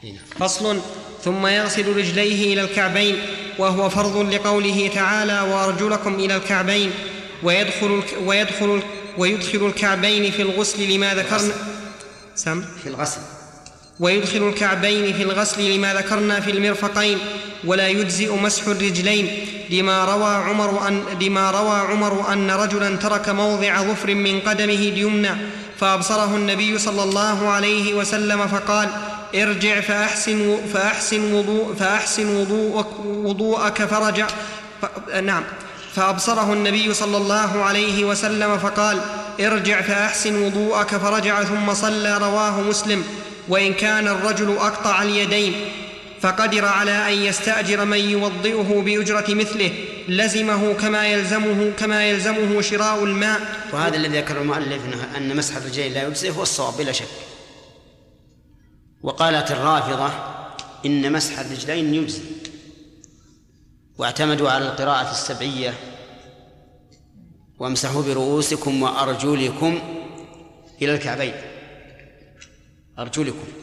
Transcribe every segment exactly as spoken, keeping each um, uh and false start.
فصل. ثم يغسل رجليه إلى الكعبين، وهو فرض لقوله تعالى: وأرجلكم إلى الكعبين، ويدخل, ويدخل, ويدخل الكعبين في الغسل لما ذكرنا سم في الغسل ويدخل الكعبين في الغسل لما ذكرنا في المرفقين، ولا يجزئ مسح الرجلين لما روى عمر أن, لما روى عمر أن رجلا ترك موضع ظفر من قدمه اليمنى فأبصره النبي صلى الله عليه وسلم فقال: ارجع فأحسن, فأحسن, وضوء فأحسن وضوءك, وضوءك فرجع ف... نعم فأبصره النبي صلى الله عليه وسلم فقال: ارجع فأحسن وضوءك فرجع ثم صلى. رواه مسلم. وإن كان الرجل أقطع اليدين فقدر على أن يستأجر من يوضئه بأجرة مثله لزمه كما يلزمه, كما يلزمه شراء الماء. وهذا الذي ذكر المؤلف أن مسح الرجلين لا يجزئ هو الصواب بلا شك. وقالت الرافضة إن مسح الرجلين يجزئ، واعتمدوا على القراءة السبعية: وامسحوا برؤوسكم وأرجلكم إلى الكعبين، أرجلكم،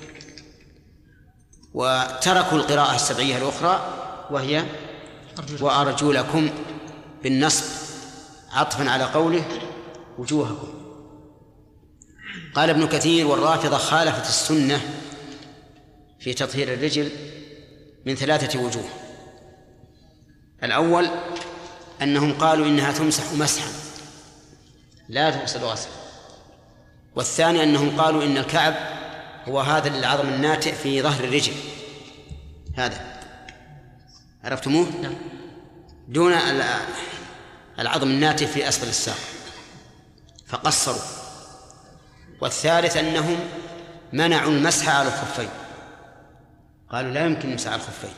وتركوا القراءة السبعية الأخرى وهي وأرجلكم بالنصب عطفا على قوله وجوهكم. قال ابن كثير: والرافضة خالفت السنة في تطهير الرجل من ثلاثة وجوه. الأول أنهم قالوا إنها تمسح مسحا لا تغسل غسلا. والثاني أنهم قالوا إن الكعب هو هذا العظم الناتئ في ظهر الرجل، هذا عرفتموه؟ دون العظم الناتئ في أسفل الساق، فقصروا. والثالث أنهم منعوا المسح على الخفين، قالوا لا يمكن المسح على الخفين،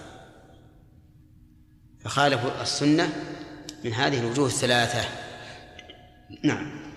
فخالفوا السنة من هذه الوجوه الثلاثة. نعم.